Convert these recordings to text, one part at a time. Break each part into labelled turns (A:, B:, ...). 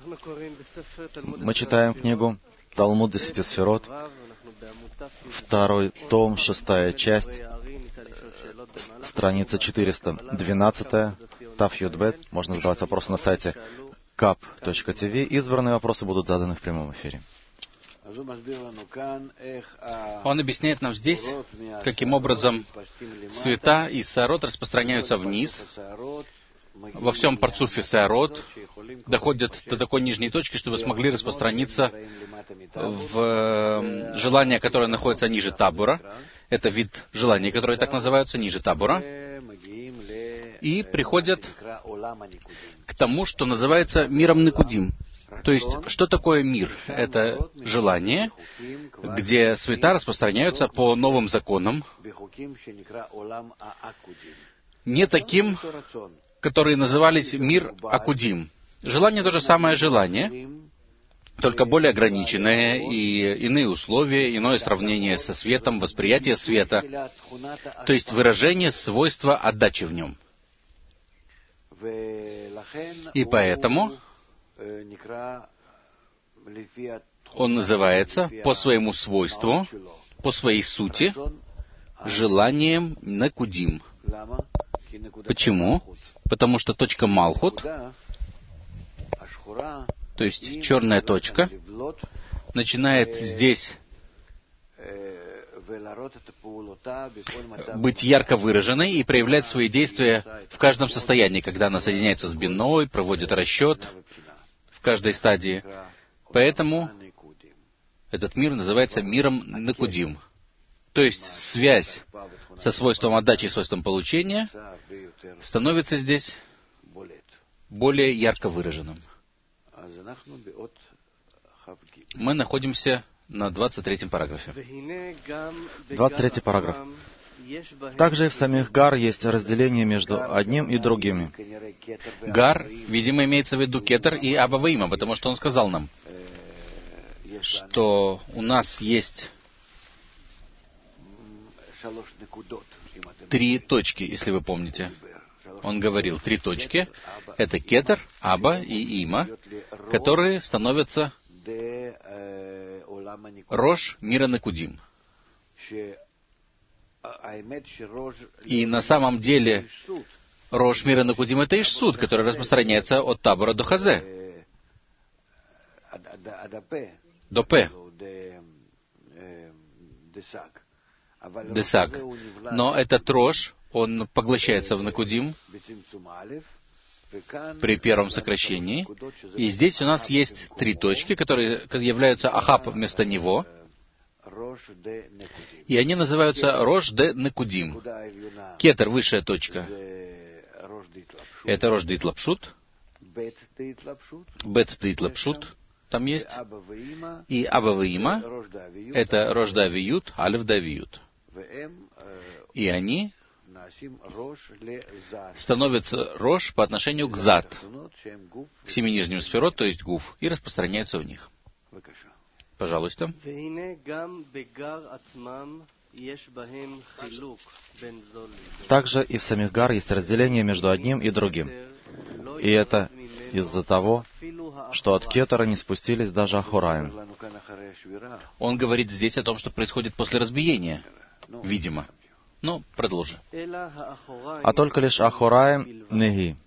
A: Мы читаем книгу Талмуд 10 сферот, второй том, 6-я часть, страница 412, Тав Юд Бет. Можно задавать вопросы на сайте kap.tv. Избранные вопросы будут заданы в прямом эфире.
B: Он объясняет нам здесь, каким образом света из саарот распространяются вниз, во всем парцуфе саарот, доходят до такой нижней точки, чтобы смогли распространиться в желания, которые находятся ниже табура. Это вид желаний, которые так называются, ниже табура. И приходят к тому, что называется миром Никудим. То есть, что такое мир? Это желание, где света распространяются по новым законам, не таким, которые назывались мир Акудим. Желание то же самое желание, только более ограниченное, и иные условия, иное сравнение со светом, восприятие света, то есть выражение свойства отдачи в нем. И поэтому он называется по своему свойству, по своей сути, желанием Накудим. Почему? Потому что точка Малхут, то есть черная точка, начинает здесь быть ярко выраженной и проявлять свои действия в каждом состоянии, когда она соединяется с биной, проводит расчет в каждой стадии. Поэтому этот мир называется миром Накудим. То есть связь со свойством отдачи и свойством получения становится здесь более ярко выраженным. Мы находимся на 23-м параграфе.
A: 23-й параграф. Также и в самих гар есть разделение между одним и другими.
B: Гар, видимо, имеется в виду Кетер и Аба Ваима, потому что он сказал нам, что у нас есть 3 точки, если вы помните. Он говорил, 3 точки. Это Кетер, Аба и Има, которые становятся Рош мира Накудим. И на самом деле Рош мира Накудим — это Ишсуд, который распространяется от Табора до Хазе, до П. Десаг. Но этот Рош, он поглощается в Накудим при первом сокращении. И здесь у нас есть 3 точки, которые являются Ахаб вместо него. И они называются Рош де Накудим. Кетер — высшая точка. Это Рош де Итлапшут. Бет де Итлапшут там есть. И Аба Ваима — это Рош де Авиют, Алеф де Авиют. И они становятся Рош по отношению к Зад, к 7 нижним сферот, то есть Гуф, и распространяются в них. Пожалуйста.
A: Также и в самих гар есть разделение между одним и другим. И это из-за того, что от Кетера не спустились даже Ахураим.
B: Он говорит здесь о том, что происходит после разбиения, видимо. Ну, продолжи.
A: А только лишь Ахураим Неги.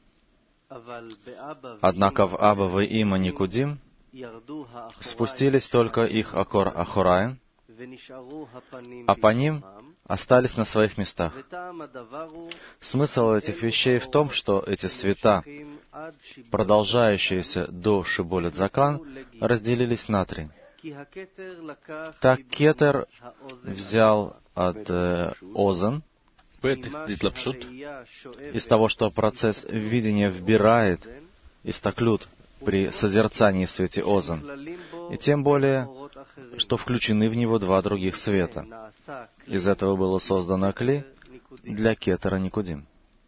A: Однако в Аба Ваима Никудим спустились только их Ахураим, а по ним остались на своих местах. Смысл этих вещей в том, что эти света, продолжающиеся до Шиболет Закан, разделились на 3. Так Кетер взял от Озен, из того, что процесс видения вбирает истаклют при созерцании в свете Озен, и тем более, что включены в него 2 других света. Из этого было создано Кли для Кетера Никудим.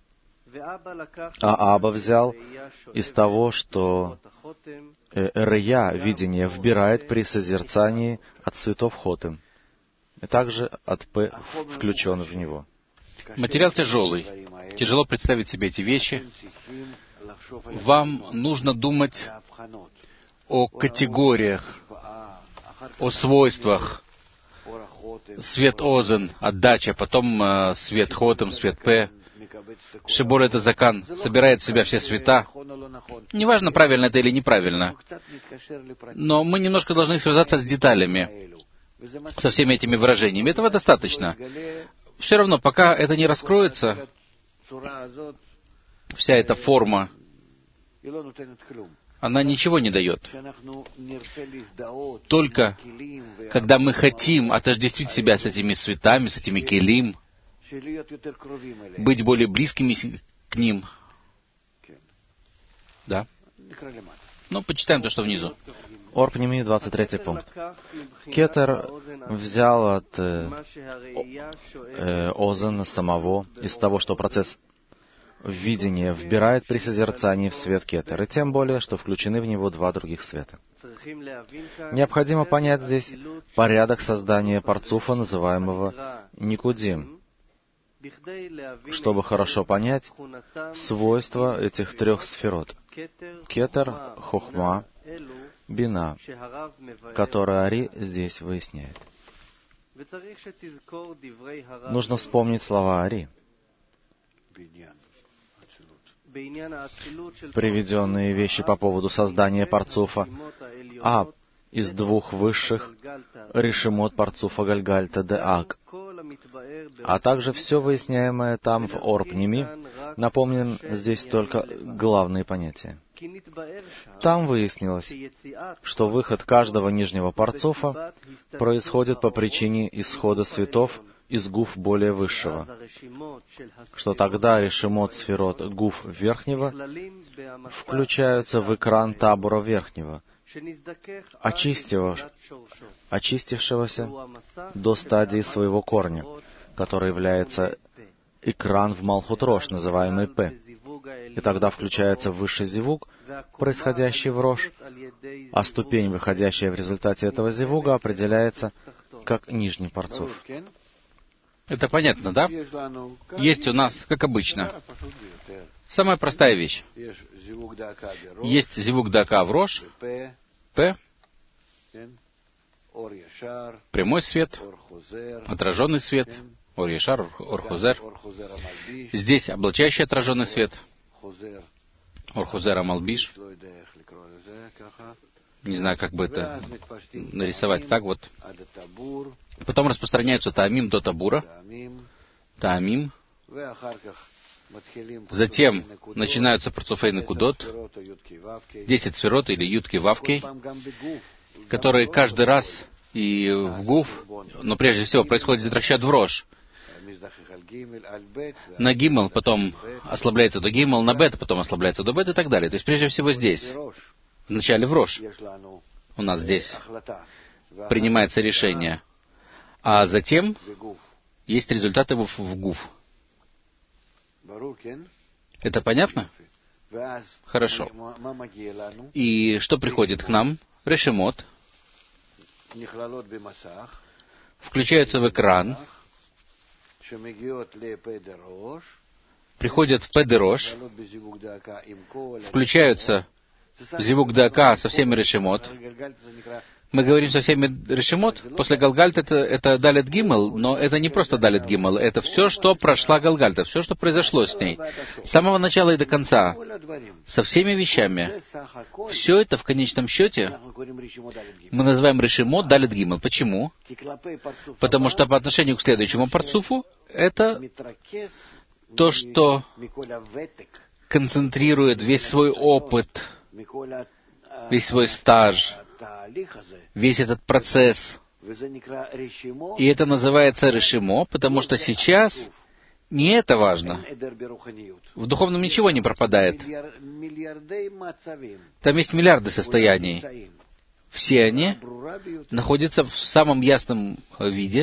A: А Аба взял из того, что Рия, видение, вбирает при созерцании от цветов Хотем, и также от П включен в него.
B: Материал тяжелый. Тяжело представить себе эти вещи. Вам нужно думать о категориях, о свойствах. Свет Озен, отдача, потом свет Хотем, свет П. Шибор это закан, собирает в себя все света. Неважно, правильно это или неправильно. Но мы немножко должны связаться с деталями, со всеми этими выражениями. Этого достаточно. Все равно, пока это не раскроется, вся эта форма, она ничего не дает. Только когда мы хотим отождествить себя с этими светами, с этими келим, быть более близкими к ним. Да? Ну, почитаем то, что внизу.
A: Ор Пними, 23 пункт. Кетер взял от Озен самого из того, что процесс видения вбирает при созерцании в свет кетер, и тем более, что включены в него два других света. Необходимо понять здесь порядок создания парцуфа, называемого Никудим, чтобы хорошо понять свойства этих трех сферот — кетер, хохма, бина, которые Ари здесь выясняет. Нужно вспомнить слова Ари, приведенные вещи по поводу создания парцуфа, из двух высших решимот парцуфа Гальгальта де Аг, а также все выясняемое там в Ор Пними. Напомним здесь только главные понятия. Там выяснилось, что выход каждого нижнего парцуфа происходит по причине исхода светов из гуф более высшего, что тогда решимот сферот гуф верхнего включаются в экран табура верхнего, очистившегося до стадии своего корня, который является экран в Малхут Рош, называемый П. И тогда включается высший зивуг, происходящий в Рош, а ступень, выходящая в результате этого зивуга, определяется как нижний парцуф.
B: Это понятно, да? Есть у нас, как обычно, самая простая вещь. Есть зивуг дака в Рош, П, прямой свет, отраженный свет, Ор Яшар, Ор Хозер. Здесь облачающий отраженный свет, Ор Хозер Амалбиш. Не знаю, как бы это нарисовать так вот. Потом распространяются таамим до табура, таамим. Затем начинаются парцуфей накудот, 10 сферот или ютки вавки, которые каждый раз и в гуф, но прежде всего происходит расчет в Рош. На гимл, потом ослабляется до гимл, на бет, потом ослабляется до бет и так далее. То есть прежде всего здесь, вначале в Рош, у нас здесь принимается решение, а затем есть результаты в гуф. Это понятно? Хорошо. И что приходит к нам? Решимот включаются в экран, приходят в Педерош, включаются в зивуг дака со всеми решимот. Мы говорим со всеми решимот, после Галгальт это Далет Гимел, но это не просто Далет Гимел, это все, что прошла Галгальта, все, что произошло с ней. С самого начала и до конца, со всеми вещами. Все это в конечном счете мы называем решимот Далет Гимел. Почему? Потому что по отношению к следующему парцуфу это то, что концентрирует весь свой опыт, весь свой стаж, весь этот процесс. И это называется решимо, потому что сейчас не это важно. В духовном ничего не пропадает. Там есть миллиарды состояний. Все они находятся в самом ясном виде,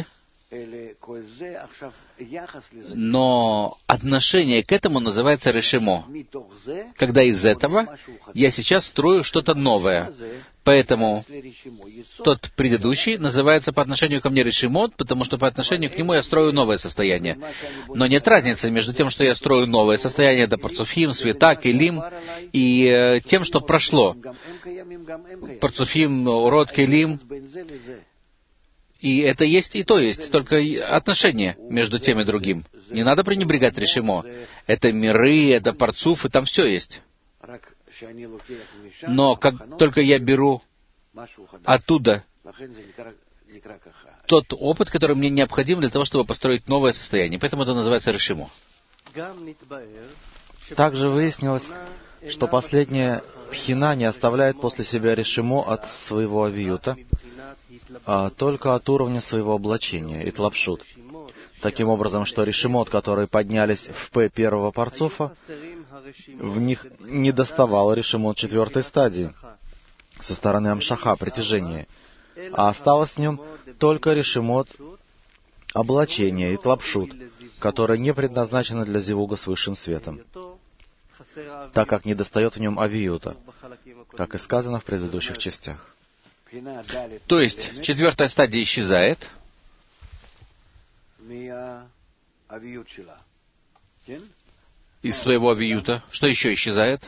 B: но отношение к этому называется решимо. Когда из этого я сейчас строю что-то новое. Поэтому тот предыдущий называется по отношению ко мне решимот, потому что по отношению к нему я строю новое состояние. Но нет разницы между тем, что я строю новое состояние, это парцуфим, света, келим, и тем, что прошло. Парцуфим, урод, келим. И это есть и то есть, только отношения между тем и другим. Не надо пренебрегать решимо. Это миры, это парцуф, и там все есть. Но как только я беру оттуда тот опыт, который мне необходим для того, чтобы построить новое состояние. Поэтому это называется решимо.
A: Также выяснилось, что последняя пхина не оставляет после себя решимо от своего авиюта, а только от уровня своего облачения, итлапшут. Таким образом, что решимот, которые поднялись в П первого парцуфа, в них не доставало решимот четвертой стадии, со стороны амшаха, притяжения, а осталось в нем только решимот облачения, итлапшут, которое не предназначено для зивуга с высшим светом, так как не достает в нем авиюта, как и сказано в предыдущих частях.
B: То есть, четвертая стадия исчезает из своего авиюта. Что еще исчезает?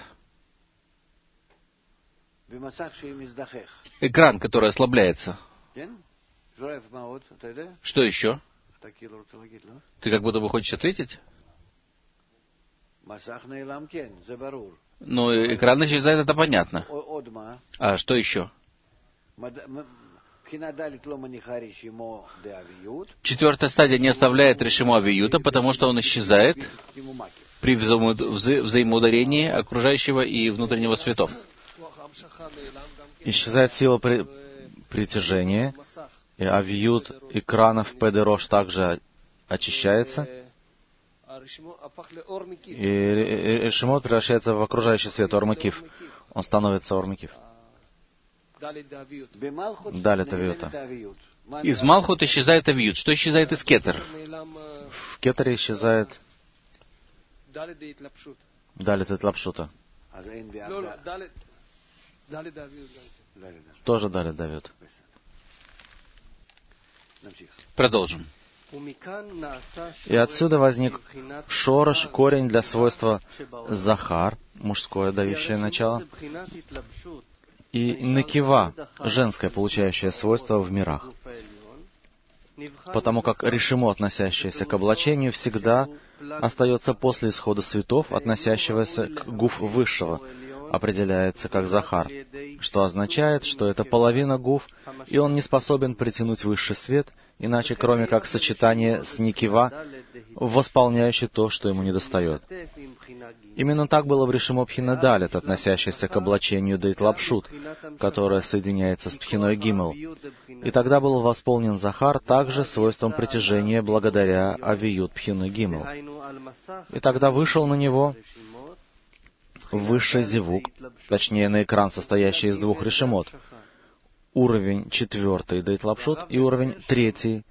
B: Экран, который ослабляется. Что еще? Ты как будто бы хочешь ответить? Ну, экран исчезает, это понятно. А что еще? Четвертая стадия не оставляет решимо авиюта, потому что он исчезает при взаимоударении окружающего и внутреннего светов.
A: Исчезает сила притяжения, и авиют экранов Педерош также очищается, и решимот превращается в окружающий свет Ормакив. Он становится Ормакив. Далит авиюта.
B: Из Малхут исчезает авиют. Что исчезает из Кетер?
A: В Кетере исчезает Далит итлапшута. Тоже Далит давит.
B: Продолжим.
A: И отсюда возник шорош, корень для свойства захар, мужское давящее начало, и некива, женское, получающее свойство в мирах. Потому как решимо, относящееся к облачению, всегда остается после исхода светов, относящегося к гуф высшего, определяется как захар, что означает, что это половина гуф, и он не способен притянуть высший свет, иначе кроме как сочетание с никива, восполняющий то, что ему недостает. Именно так было в решимо пхина далит, относящейся к облачению дейтлапшут, которое соединяется с пхиной гимел. И тогда был восполнен захар также свойством притяжения благодаря авиют пхины гимел. И тогда вышел на него высший зивук, точнее на экран, состоящий из двух решимот, уровень 4 дейтлапшут и уровень 3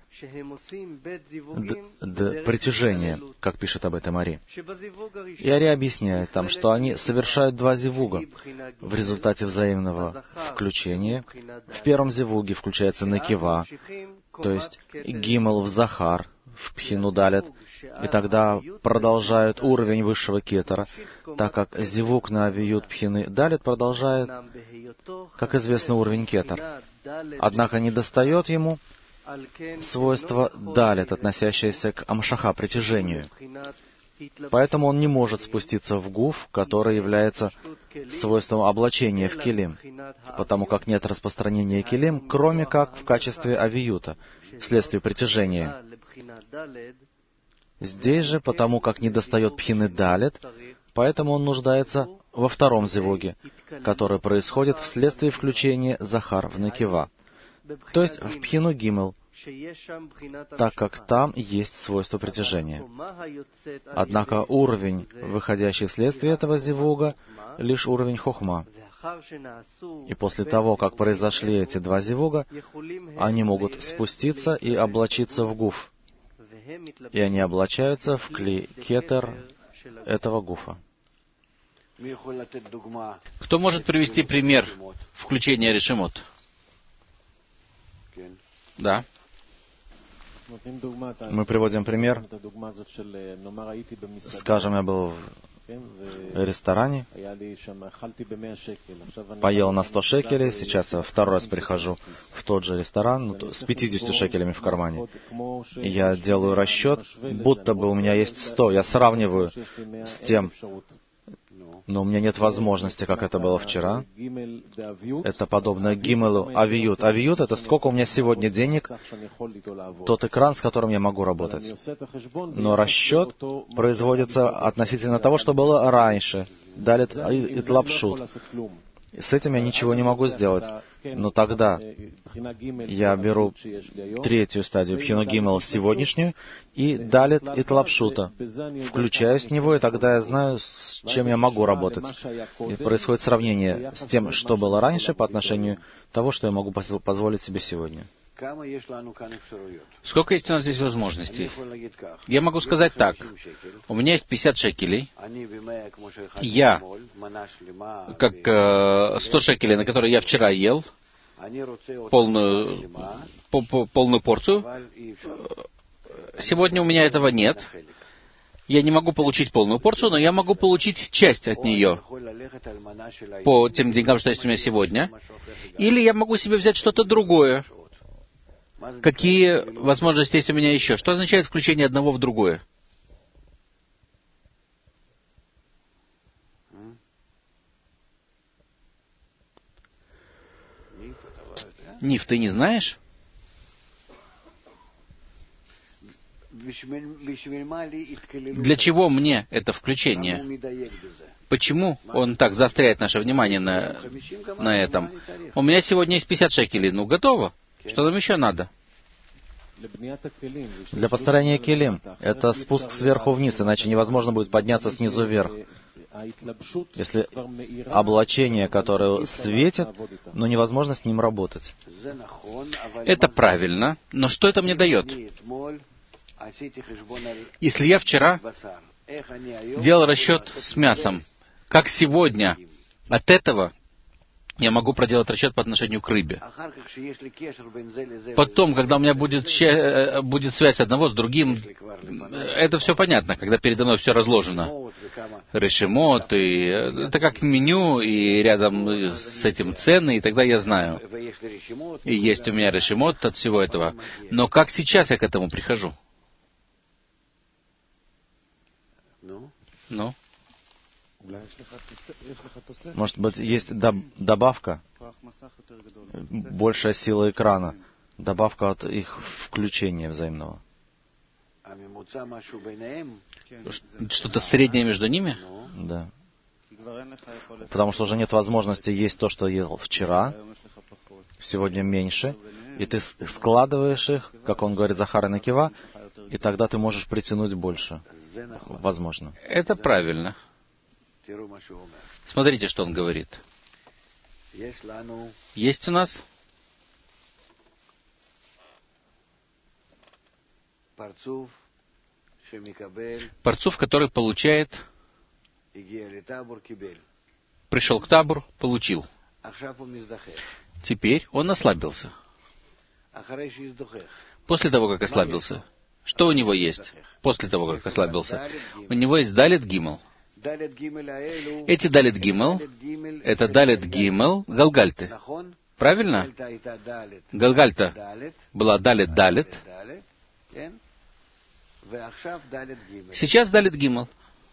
A: притяжения, как пишет об этом Ари. И Ари объясняет там, что они совершают два зивуга. В результате взаимного включения в первом зивуге включается некива, то есть гимел в захар, в пхину далит, и тогда продолжают уровень высшего кетера, так как зивук на авиют пхины далит продолжает, как известно, уровень кетер. Однако не достает ему свойство далит, относящееся к амшаха, притяжению. Поэтому он не может спуститься в гуф, который является свойством облачения в килим, потому как нет распространения килим, кроме как в качестве авиюта, вследствие притяжения. Здесь же, потому как не достает пхины далит, поэтому он нуждается во втором зивуге, который происходит вследствие включения захар в некива, то есть в пхину гимел, так как там есть свойство притяжения. Однако уровень, выходящий вследствие этого зивуга, лишь уровень хохма. И после того, как произошли эти два зивуга, они могут спуститься и облачиться в гуф. И они облачаются в кли кетер этого гуфа.
B: Кто может привести пример включения решимот? Да.
A: Мы приводим пример. Скажем, я был ресторане, поел на 100 шекелей, сейчас я второй раз прихожу в тот же ресторан, с 50 шекелями в кармане. И я делаю расчет, будто бы у меня есть 100, я сравниваю с тем, но у меня нет возможности, как это было вчера. Это подобно гимелу авиют. Авиют — это сколько у меня сегодня денег, тот экран, с которым я могу работать. Но расчет производится относительно того, что было раньше. Далит итлапшут. С этим я ничего не могу сделать. Но тогда я беру третью стадию, Пхину Гимел, сегодняшнюю, и далит итлапшута. Включаюсь в него, и тогда я знаю, с чем я могу работать. И происходит сравнение с тем, что было раньше, по отношению того, что я могу позволить себе сегодня.
B: Сколько есть у нас здесь возможностей? Я могу сказать так. У меня есть 50 шекелей. Я, как 100 шекелей, на которые я вчера ел, полную порцию. Сегодня у меня этого нет. Я не могу получить полную порцию, но я могу получить часть от нее по тем деньгам, что есть у меня сегодня. Или я могу себе взять что-то другое. Какие возможности есть у меня еще? Что означает включение одного в другое? Ниф, ты не знаешь? Для чего мне это включение? Почему он так заостряет наше внимание на этом? У меня сегодня есть 50 шекелей. Ну, готово. Что нам еще надо?
A: Для построения келим это спуск сверху вниз, иначе невозможно будет подняться снизу вверх. Если облачение, которое светит, но невозможно с ним работать.
B: Это правильно, но что это мне дает? Если я вчера делал расчет с мясом, как сегодня, от этого я могу проделать расчет по отношению к рыбе. Потом, когда у меня будет связь одного с другим, это все понятно, когда передо мной все разложено. Решемот, и это как меню, и рядом с этим цены, и тогда я знаю. И есть у меня решемот от всего этого. Но как сейчас я к этому прихожу? Ну?
A: Может быть, есть добавка, большая сила экрана, добавка от их включения взаимного.
B: Что-то среднее между ними?
A: Да. Потому что уже нет возможности есть то, что ел вчера, сегодня меньше, и ты складываешь их, как он говорит, Захар и Накива, и тогда ты можешь притянуть больше. Возможно.
B: Это правильно. Смотрите, что он говорит. Есть у нас парцуф, который получает, пришел к табору, получил. Теперь он ослабился. После того, как ослабился, что у него есть? После того, как ослабился, у него есть далит гимел. Эти далит гимел, это далит гимел галгальты. Правильно? Галгальта была далит. Сейчас далит гимел.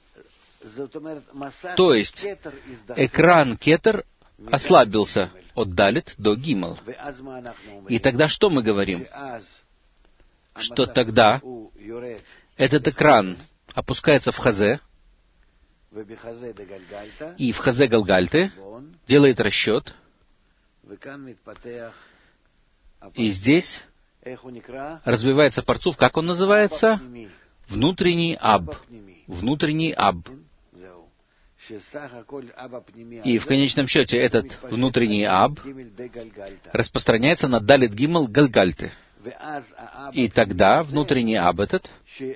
B: То есть экран кетер ослабился от далит до гимел. И тогда что мы говорим? Что тогда этот экран опускается в хазе, и в хазе галгальты делает расчет, и здесь развивается парцуф, как он называется? Внутренний аб. Внутренний аб. И в конечном счете этот внутренний аб распространяется на далит гимел галгальты. И тогда внутренний аб этот...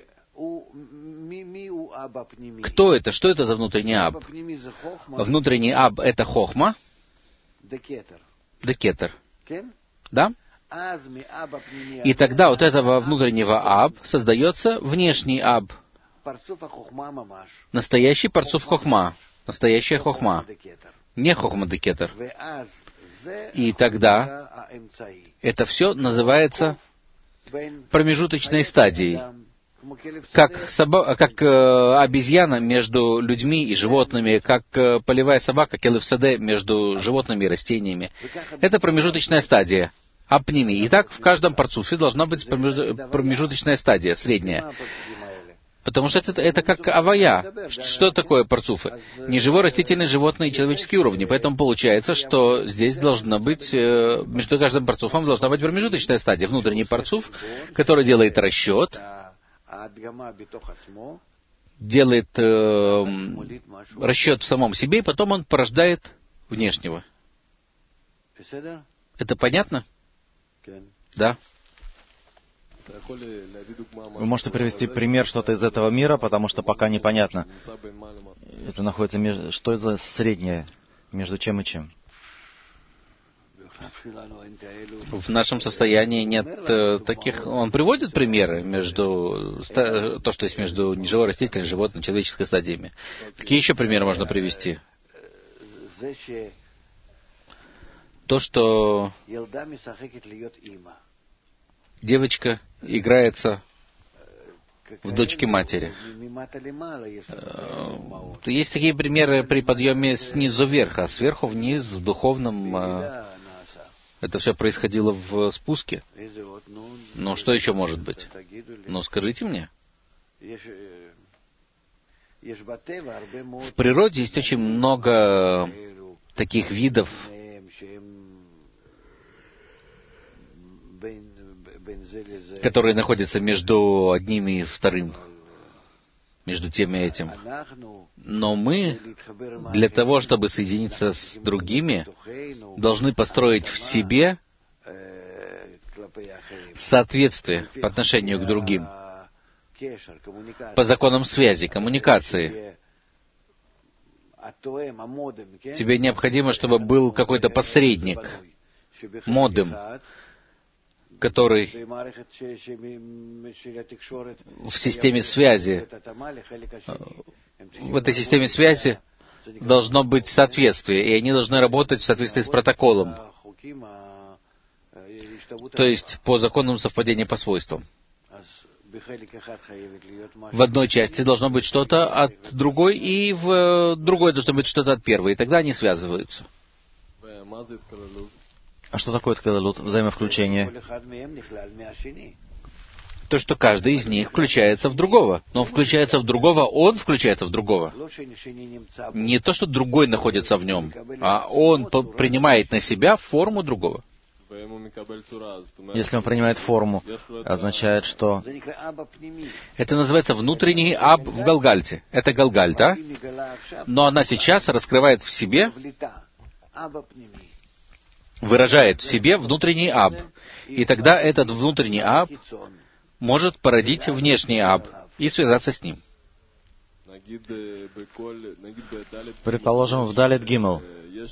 B: Кто это? Что это за внутренний аб? Внутренний аб — это хохма, декетер. Да? И тогда от этого внутреннего аб создается внешний аб, Настоящий парцуф хохма. Настоящая хохма. Не хохма де кетер. И тогда это все называется промежуточной стадией. Как обезьяна между людьми и животными, как полевая собака, келевсаде, между животными и растениями. Это промежуточная стадия. Апними. Итак, в каждом парцуфе должна быть промежуточная стадия, средняя. Потому что это как авая. Что такое парцуфы? Неживой, растительный, животный и человеческие уровни. Поэтому получается, что здесь должна быть, между каждым парцуфом должна быть промежуточная стадия. Внутренний парцуф, который делает расчет, делает расчет в самом себе, и потом он порождает внешнего. Это понятно? Да.
A: Вы можете привести пример что-то из этого мира, потому что пока непонятно. Это находится между... Что это за среднее? Между чем и чем?
B: В нашем состоянии нет таких... Он приводит примеры между... То, что есть между неживой, растительной, животной, человеческой стадиями. Какие еще примеры можно привести? То, что девочка играется в дочке матери. Есть такие примеры при подъеме снизу вверх, а сверху вниз, в духовном... Это все происходило в спуске. Но что еще может быть? Ну, скажите мне. В природе есть очень много таких видов, которые находятся между одним и вторым, между тем и этим. Но мы, для того, чтобы соединиться с другими, должны построить в себе соответствие по отношению к другим, по законам связи, коммуникации. Тебе необходимо, чтобы был какой-то посредник, модем, который в системе связи, в этой системе связи должно быть соответствие, и они должны работать в соответствии с протоколом, то есть по законам совпадения по свойствам. В одной части должно быть что-то от другой, и в другой должно быть что-то от первой, и тогда они связываются.
A: А что такое ткалалут, взаимовключение?
B: То, что каждый из них включается в другого. Но он включается в другого, он включается в другого. Не то, что другой находится в нем, а он принимает на себя форму другого.
A: Если он принимает форму, означает, что...
B: Это называется внутренний аб в Галгальте. Это Галгальта, но она сейчас раскрывает в себе, выражает в себе внутренний аб. И тогда этот внутренний аб может породить внешний аб и связаться с ним.
A: Предположим, в Далет Гимел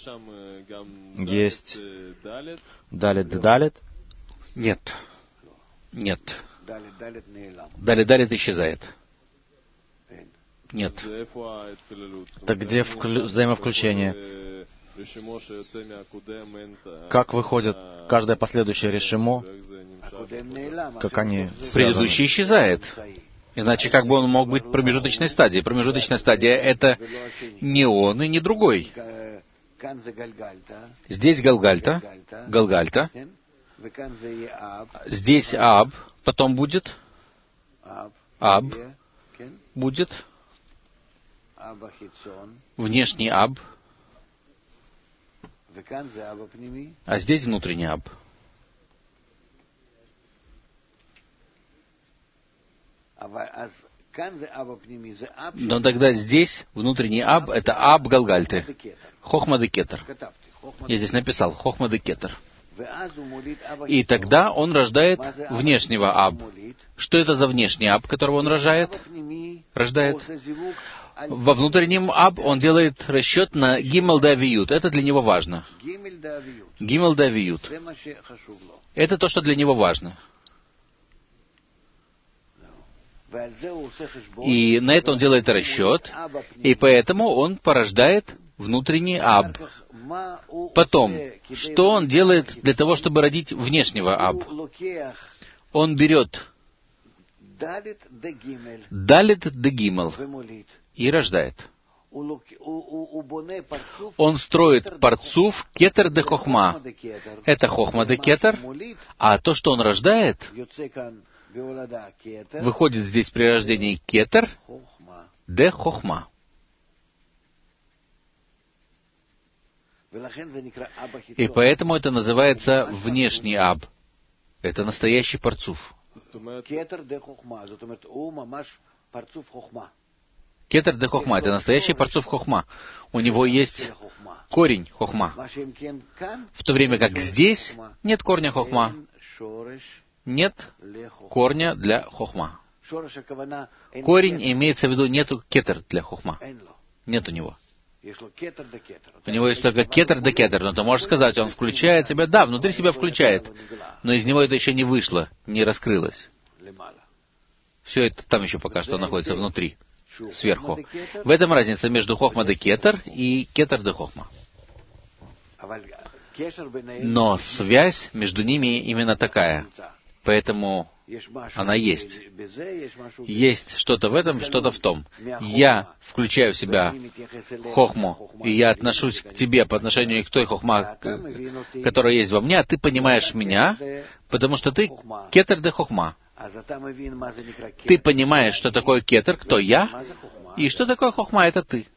A: есть Далет?
B: Нет. Нет. Далет исчезает. Нет.
A: Так где взаимовключение? Как выходит каждое последующее решимо? Как они связаны?
B: Предыдущий исчезает. Иначе как бы он мог быть промежуточной стадией? Промежуточная стадия — это не он и не другой. Здесь Галгальта, здесь Аб, потом будет Аб, будет внешний Аб, а здесь внутренний Аб. Но тогда здесь внутренний Аб — это Аб Галгальты. Хохма де кетер. Я здесь написал Хохма де кетер. И тогда он рождает внешнего Аб. Что это за внешний Аб, которого он рождает? Во внутреннем Аб он делает расчет на Гимел де Авиют. Это для него важно. Гимел де Авиют. Это то, что для него важно. И на это он делает расчет, и поэтому он порождает внутренний Аб. Потом, что он делает для того, чтобы родить внешнего Аб? Он берет Далит де Гимел и рождает. Он строит парцуф кетер де хохма. Это хохма де кетер, а то, что он рождает, выходит здесь при рождении кетер де хохма. И поэтому это называется внешний Аб. Это настоящий парцуф. Кетер де хохма — это настоящий парцуф хохма. У него есть корень хохма. В то время как здесь нет корня хохма. Нет корня для хохма. Корень имеется в виду, нету кетер для хохма. Нет у него. У него есть только кетер да кетер. Но ты можешь сказать, он включает себя. Да, внутри себя включает. Но из него это еще не вышло, не раскрылось. Все это там еще пока что находится внутри, сверху. В этом разница между хохма де кетер и кетер де хохма. Но связь между ними именно такая. Поэтому она есть. Есть что-то в этом, что-то в том. Я включаю в себя хохму, и я отношусь к тебе по отношению к той хохма, которая есть во мне, а ты понимаешь меня, потому что ты кетер де хохма. Ты понимаешь, что такое кетер, кто я, и что такое хохма, это ты.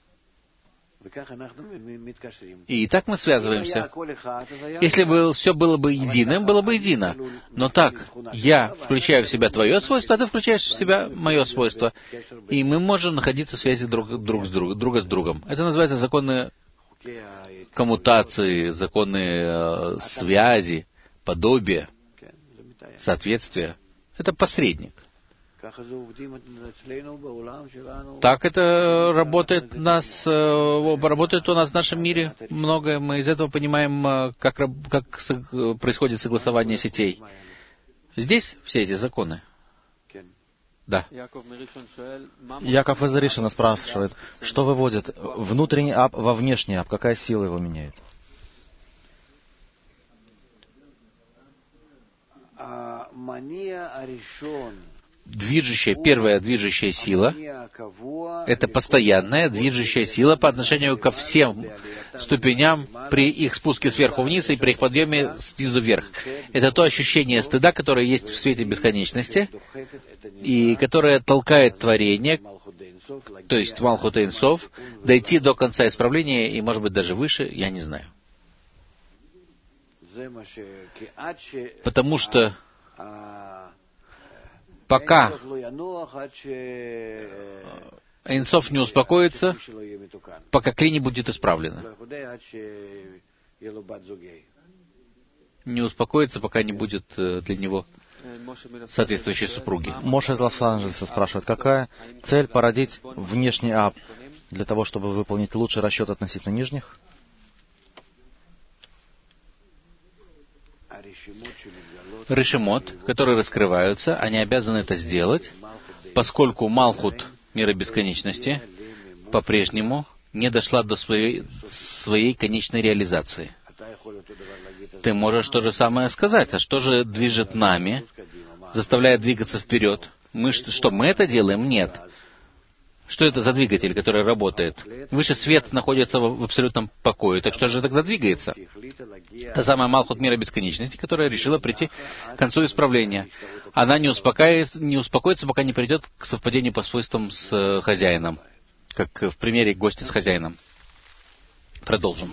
B: И так мы связываемся. Если бы все было бы единым, было бы едино. Но так, я включаю в себя твое свойство, а ты включаешь в себя мое свойство. И мы можем находиться в связи друга с другом. Это называется законы коммутации, законы связи, подобия, соответствия. Это посредник. Так это работает у нас в нашем мире. Многое мы из этого понимаем, как происходит согласование сетей. Здесь все эти законы. Да.
A: Яков из Ришина спрашивает, что выводит внутренний Аб во внешний Аб? Какая сила его меняет?
B: Первая движущая сила — это постоянная движущая сила по отношению ко всем ступеням при их спуске сверху вниз и при их подъеме снизу вверх. Это то ощущение стыда, которое есть в свете бесконечности, и которое толкает творение, то есть Малхут Эйн Соф, дойти до конца исправления, и, может быть, даже выше, я не знаю. Потому что пока Эйн Соф не успокоится, пока Кли не будет исправлена. Не успокоится, пока не будет для него соответствующей супруги.
A: Моше из Лос-Анджелеса спрашивает, какая цель породить внешний Аб для того, чтобы выполнить лучший расчет относительно нижних?
B: Решимот, которые раскрываются, они обязаны это сделать, поскольку Малхут мира бесконечности по-прежнему не дошла до своей конечной реализации. Ты можешь то же самое сказать, а что же движет нами, заставляет двигаться вперед? Мы это делаем? Нет. Что это за двигатель, который работает? Выше свет находится в абсолютном покое, так что же тогда двигается? Та самая Малхут мира бесконечности, которая решила прийти к концу исправления. Она не успокоится, пока не придет к совпадению по свойствам с хозяином, как в примере гостя с хозяином. Продолжим.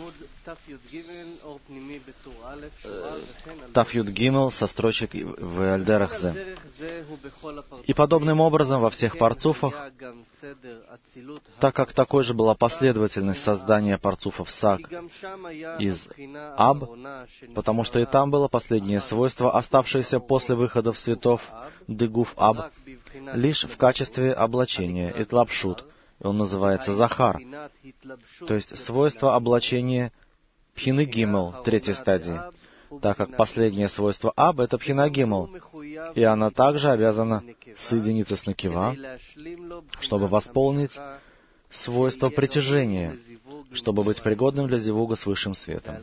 A: Тав Юд Гимел со строчек в Эльдерах Зе. И подобным образом во всех парцуфах, так как такой же была последовательность создания парцуфов Саг из Аб, потому что и там было последнее свойство, оставшееся после выхода в светов Дегуф Аб, лишь в качестве облачения, Итлапшут, и он называется Захар, то есть свойство облачения Пхины Гимел, третьей стадии. так как последнее свойство Аб — это Пхина Гимл, и она также обязана соединиться с Некива, чтобы восполнить свойство притяжения, чтобы быть пригодным для зивуга с высшим светом.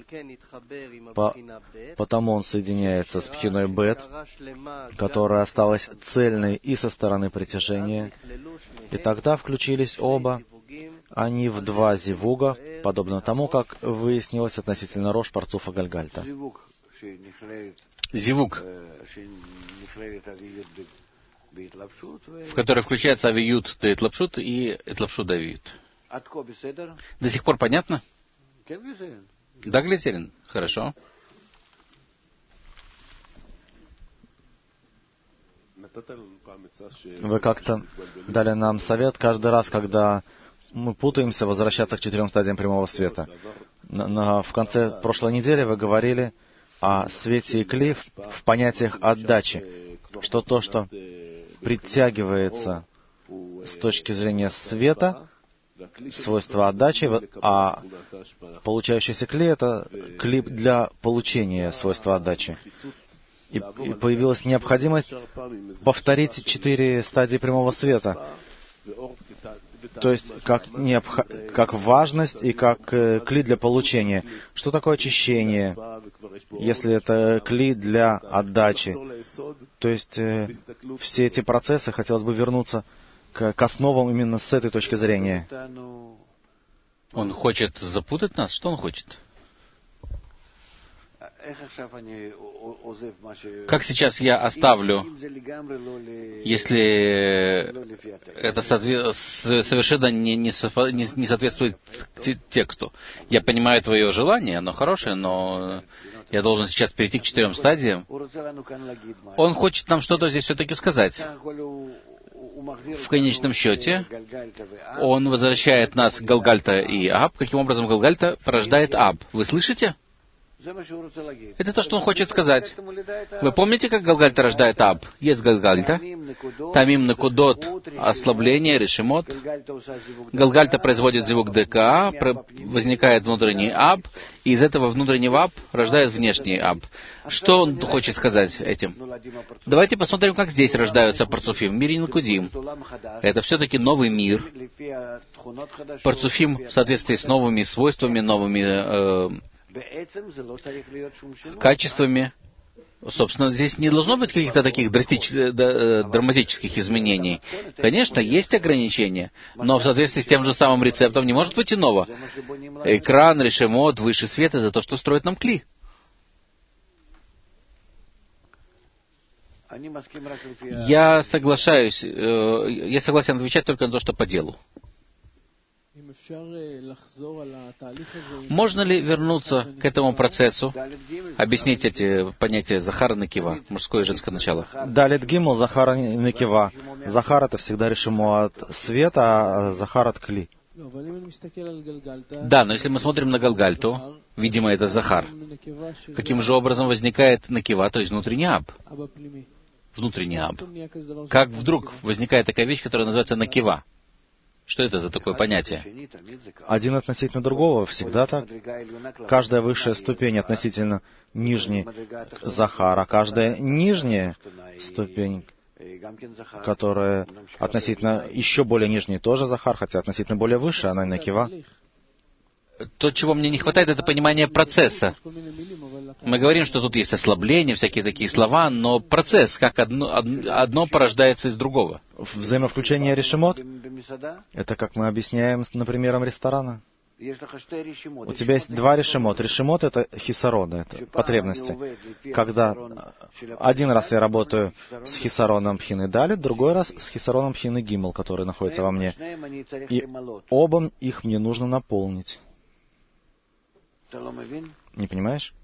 A: Потому он соединяется с Пхиной Бет, которая осталась цельной и со стороны притяжения, и тогда включились оба они в два зивуга, подобно тому, как выяснилось относительно Рош, Парцуфа, Гальгальта.
B: Зивуг, в который включается авиют да этлапшут и этлапшут да авиют. До сих пор понятно? Да, Глицерин? Хорошо.
A: Вы как-то дали нам совет каждый раз, когда мы путаемся, возвращаться к 4 стадиям прямого света. В конце прошлой недели вы говорили о свете и кли в понятиях отдачи, что то, что притягивается с точки зрения света, свойство отдачи, а получающийся кли — это кли для получения свойства отдачи. И появилась необходимость повторить 4 стадии прямого света. То есть, как важность и как кли для получения. Что такое очищение, если это кли для отдачи? То есть, все эти процессы, хотелось бы вернуться к основам именно с этой точки зрения.
B: Он хочет запутать нас? Что он хочет? Как сейчас я оставлю, если это совершенно не соответствует тексту? Я понимаю твое желание, оно хорошее, но я должен сейчас перейти к 4 стадиям. Он хочет нам что-то здесь все-таки сказать. В конечном счете, он возвращает нас к Галгальта и Аб. Каким образом Галгальта порождает Аб? Вы слышите? Это то, что он хочет сказать. Вы помните, как Галгальта рождает Аб? Есть Галгальта, Тамим Накудот, ослабление, решемот. Галгальта производит зивук ДКА, возникает внутренний Аб, и из этого внутреннего Аб рождает внешний Аб. Что он хочет сказать этим? Давайте посмотрим, как здесь рождаются парцуфим. В мире Накудим. Это все-таки новый мир. Парцуфим в соответствии с новыми свойствами, новыми качествами. Собственно, здесь не должно быть каких-то таких драматических изменений. Конечно, есть ограничения, но в соответствии с тем же самым рецептом не может быть иного. Экран, решемот, высший свет — это то, что строит нам кли. Я соглашаюсь, я согласен отвечать только на то, что по делу. Можно ли вернуться к этому процессу, объяснить эти понятия Захара и Некива, мужское и женское начало?
A: Далит Гимл, Захар и Некива. Захар — это всегда решимо от света, а Захар — от кли.
B: Да, но если мы смотрим на Галгальту, видимо, это Захар. Каким же образом возникает Некива, то есть внутренний Аб? Внутренний Аб. Как вдруг возникает такая вещь, которая называется Некива? Что это за такое понятие?
A: Один относительно другого, всегда так. Каждая высшая ступень относительно нижней Захара, каждая нижняя ступень, которая относительно еще более нижней, тоже Захар, хотя относительно более высшая, она Некива.
B: То, чего мне не хватает, это понимание процесса. Мы говорим, что тут есть ослабление, всякие такие слова, но процесс, как одно порождается из другого.
A: Взаимовключение решемот — это как мы объясняем, например, ресторана. У тебя есть 2 решемот. Решемот — это хисароны, это потребности. Когда один раз я работаю с хисароном Пхины Далит, другой раз с хисароном Пхины Гимл, который находится во мне. И оба их мне нужно наполнить. Не понимаешь?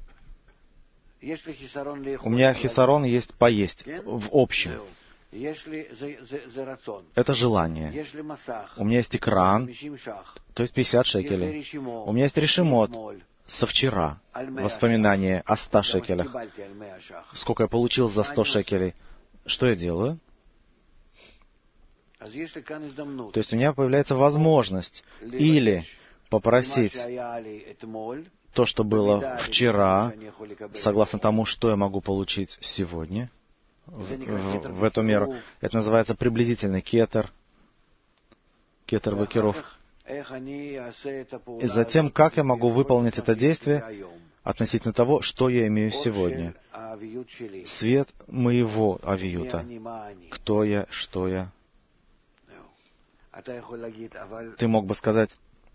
A: У меня хисарон есть поесть в общем. Это желание. У меня есть экран, то есть 50 шекелей. У меня есть решемот со вчера, воспоминания о 100 шекелях. Сколько я получил за 100 шекелей. Что я делаю? То есть у меня появляется возможность или попросить то, что было вчера, согласно тому, что я могу получить сегодня, в эту меру. Это называется приблизительный кетер бакеров. И затем, как я могу выполнить это действие относительно того, что я имею сегодня. Свет моего авиюта. Кто я, что я. Ты мог бы сказать,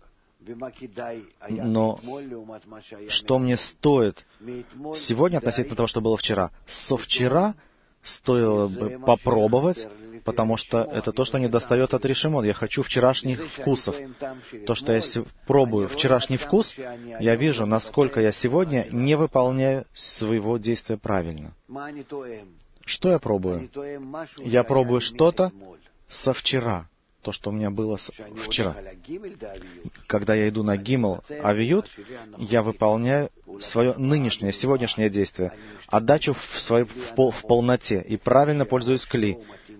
A: но что мне стоит сегодня относительно того, что было вчера? Со вчера стоило бы попробовать, потому что это то, что недостает от решимот. Я хочу вчерашних вкусов. То, что я пробую вчерашний вкус, я вижу, насколько я сегодня не выполняю своего действия правильно. Что я пробую? Я пробую что-то со вчера. То, что у меня было вчера. Когда я иду на гимл авиют, я выполняю свое нынешнее, сегодняшнее действие, отдачу в полноте и правильно пользуюсь кли.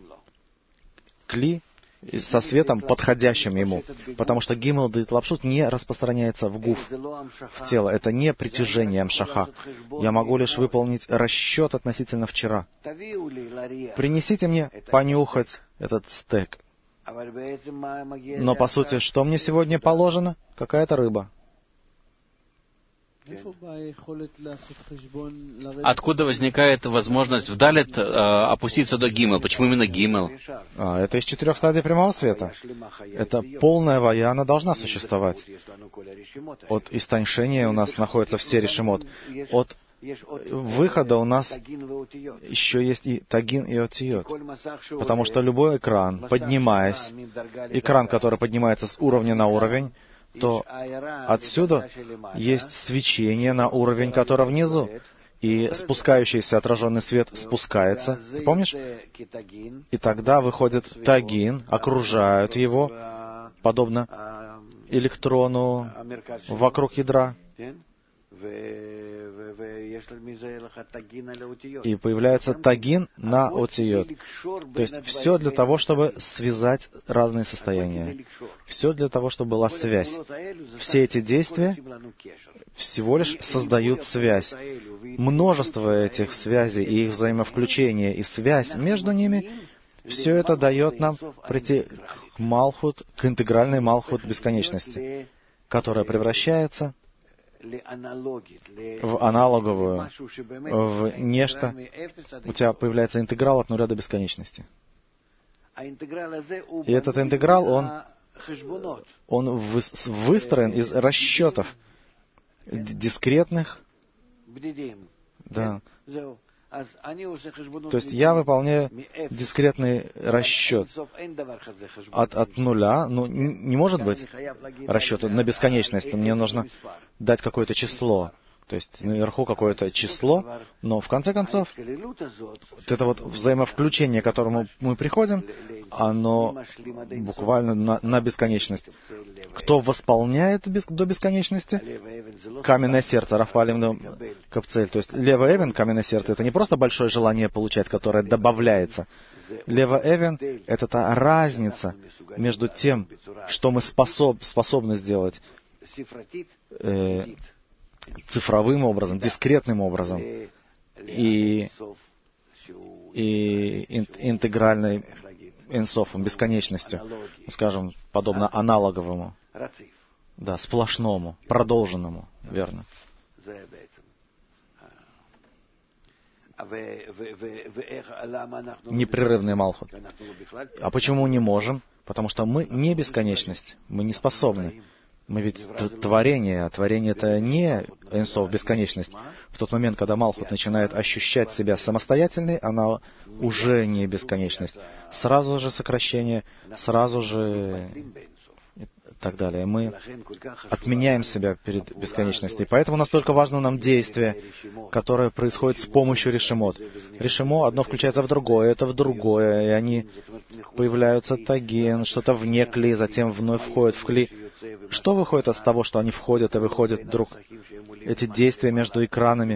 A: Кли со светом, подходящим ему. Потому что гимл дит лапшут не распространяется в гуф, в тело. Это не притяжение амшаха. Я могу лишь выполнить расчет относительно вчера. Принесите мне понюхать этот стейк. Но, по сути, что мне сегодня положено? Какая-то рыба.
B: Откуда возникает возможность в Далет опуститься до гимел? Почему именно гимел?
A: Это из 4 стадий прямого света. Это полная вая, она должна существовать. От истончения у нас находятся все решимот. От выхода у нас еще есть и тагин, и отиот. Потому что любой экран, поднимаясь, экран, который поднимается с уровня на уровень, то отсюда есть свечение на уровень, который внизу. И спускающийся отраженный свет спускается. Ты помнишь? И тогда выходит тагин, окружают его, подобно электрону вокруг ядра. И появляется тагин на отиот. То есть все для того, чтобы связать разные состояния. Все для того, чтобы была связь. Все эти действия всего лишь создают связь. Множество этих связей и их взаимовключение и связь между ними, все это дает нам прийти к Малхут, к интегральной Малхут бесконечности, которая превращается в аналоговую, в нечто. У тебя появляется интеграл от нуля до бесконечности. И этот интеграл, он выстроен из расчетов дискретных. Да. То есть я выполняю дискретный расчет от нуля. Ну, не может быть расчета на бесконечность. Мне нужно дать какое-то число. То есть наверху какое-то число, но в конце концов, вот это вот взаимовключение, к которому мы приходим, оно буквально на бесконечность. Кто восполняет до бесконечности? Каменное сердце, Рафалим Капцель. То есть Лева Эвен, каменное сердце, это не просто большое желание получать, которое добавляется. Лева Эвен — это та разница между тем, что мы способны сделать цифровым образом, дискретным образом и интегральной энсофом, бесконечностью, скажем, подобно аналоговому, да, сплошному, продолженному, верно. Непрерывный Малхут. А почему не можем? Потому что мы не бесконечность, мы не способны. Мы ведь творение, а творение — это не энсов, бесконечность. В тот момент, когда Малхут начинает ощущать себя самостоятельной, она уже не бесконечность. Сразу же сокращение, сразу же и так далее. Мы отменяем себя перед бесконечностью. И поэтому настолько важно нам действие, которое происходит с помощью решимот. Решимо одно включается в другое, это в другое, и они появляются тагин, что-то вне кли, затем вновь входят в кли. Что выходит из того, что они входят и выходят вдруг? Эти действия между экранами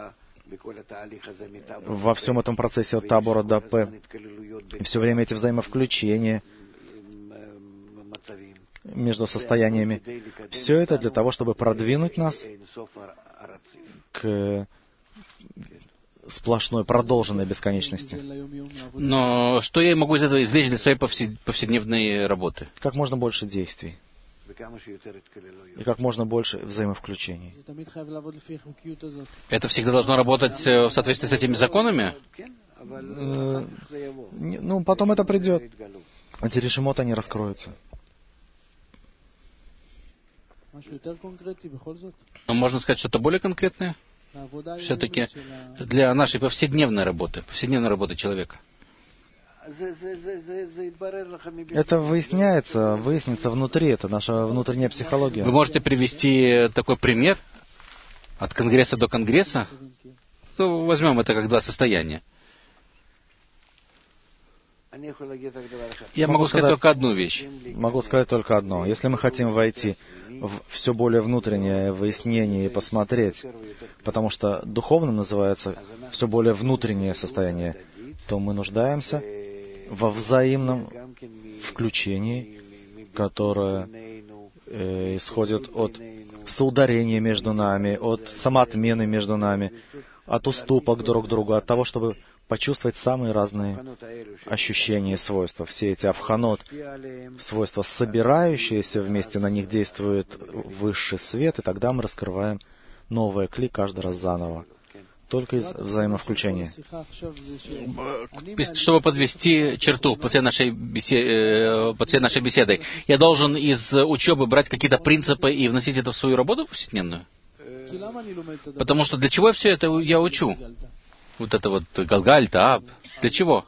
A: во всем этом процессе от табора до П. Все время эти взаимовключения, между состояниями. Все это для того, чтобы продвинуть нас к сплошной, продолженной бесконечности.
B: Но что я могу из этого извлечь для своей повседневной работы?
A: Как можно больше действий. И как можно больше взаимовключений.
B: Это всегда должно работать в соответствии с этими законами?
A: Ну, потом это придет. Эти решимот, они раскроются.
B: Но можно сказать что-то более конкретное? Все-таки для нашей повседневной работы человека.
A: Это выяснится внутри, это наша внутренняя психология.
B: Вы можете привести такой пример от конгресса до конгресса? Ну, возьмем это как два состояния. Я могу сказать только одну вещь.
A: Могу сказать только одно. Если мы хотим войти в все более внутреннее выяснение и посмотреть, потому что духовным называется все более внутреннее состояние, то мы нуждаемся во взаимном включении, которое исходит от соударения между нами, от самоотмены между нами, от уступок друг другу, от того, чтобы почувствовать самые разные ощущения и свойства. Все эти авханот, свойства, собирающиеся вместе, на них действует высший свет, и тогда мы раскрываем новое кли каждый раз заново. Только из взаимовключения.
B: Чтобы подвести черту под всей нашей беседой, я должен из учебы брать какие-то принципы и вносить это в свою работу повседневную? Потому что для чего все это я учу? Вот это вот Галгальта, для чего?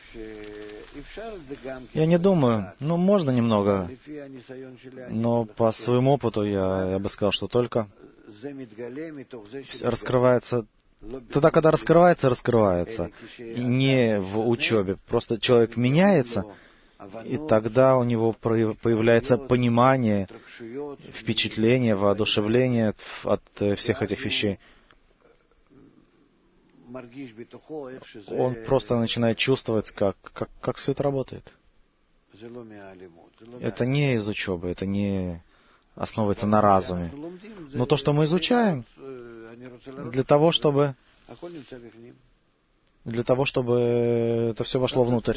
A: Я не думаю. Ну, можно немного. Но по своему опыту я бы сказал, что только раскрывается... Тогда, когда раскрывается. И не в учебе. Просто человек меняется, и тогда у него появляется понимание, впечатление, воодушевление от всех этих вещей. Он просто начинает чувствовать, как все это работает. Это не из учебы, это не основывается на разуме. Но то, что мы изучаем, для того, чтобы это все вошло внутрь.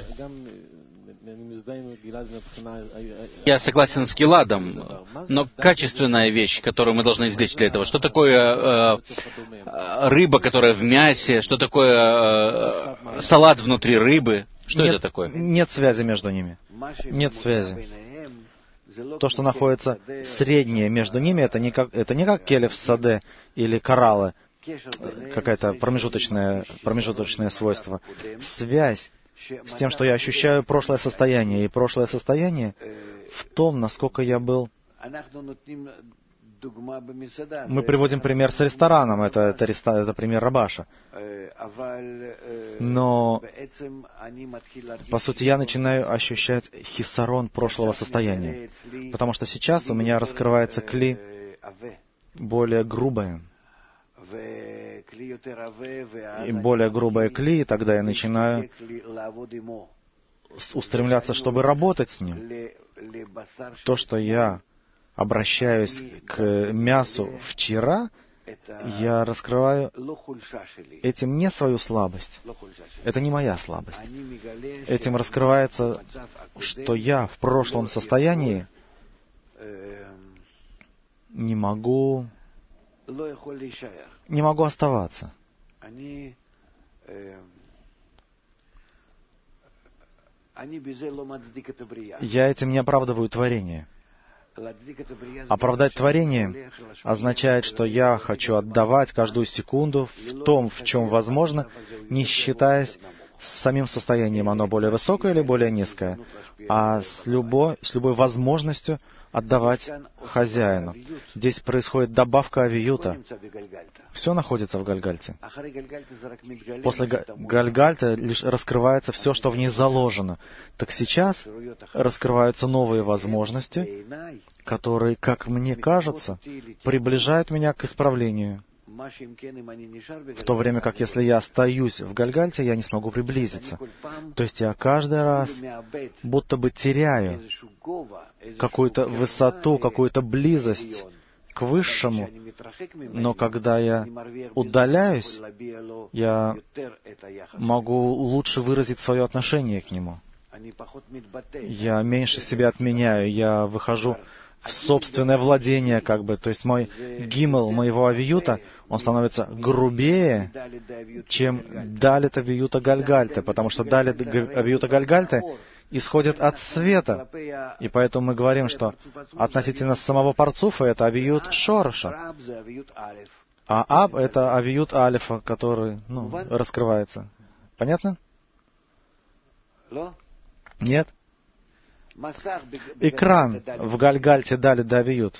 B: Я согласен с Гиладом, но качественная вещь, которую мы должны извлечь для этого, что такое рыба, которая в мясе, что такое салат внутри рыбы, что это такое?
A: Нет связи между ними. Нет связи. То, что находится среднее между ними, это не как келев саде или кораллы, какое-то промежуточное свойство. Связь с тем, что я ощущаю прошлое состояние. И прошлое состояние в том, насколько я был... Мы приводим пример с рестораном, это пример Рабаша. Но, по сути, я начинаю ощущать хиссарон прошлого состояния. Потому что сейчас у меня раскрывается кли более грубое. И более грубое кли, и тогда я начинаю устремляться, чтобы работать с ним. То, что я обращаюсь к мясу вчера, я раскрываю этим не свою слабость. Это не моя слабость. Этим раскрывается, что я в прошлом состоянии не могу оставаться. Я этим не оправдываю творение. Оправдать творение означает, что я хочу отдавать каждую секунду в том, в чем возможно, не считаясь с самим состоянием, оно более высокое или более низкое, а с любой возможностью отдавать хозяину. Здесь происходит добавка авиюта. Все находится в Гальгальте. После Гальгальта лишь раскрывается все, что в ней заложено. Так сейчас раскрываются новые возможности, которые, как мне кажется, приближают меня к исправлению. В то время как, если я остаюсь в Гальгальте, я не смогу приблизиться. То есть я каждый раз будто бы теряю какую-то высоту, какую-то близость к Высшему, но когда я удаляюсь, я могу лучше выразить свое отношение к Нему. Я меньше себя отменяю, я выхожу в собственное владение, как бы. То есть мой гимл моего авиюта, он становится грубее, чем далит авиюта Гальгальты, потому что далит авиюта Гальгальты исходит от света. И поэтому мы говорим, что относительно самого парцуфа это авиют Шороша, а Аб — это авиют Алифа, который раскрывается. Понятно? Нет? Экран в Гальгальте далит авиют.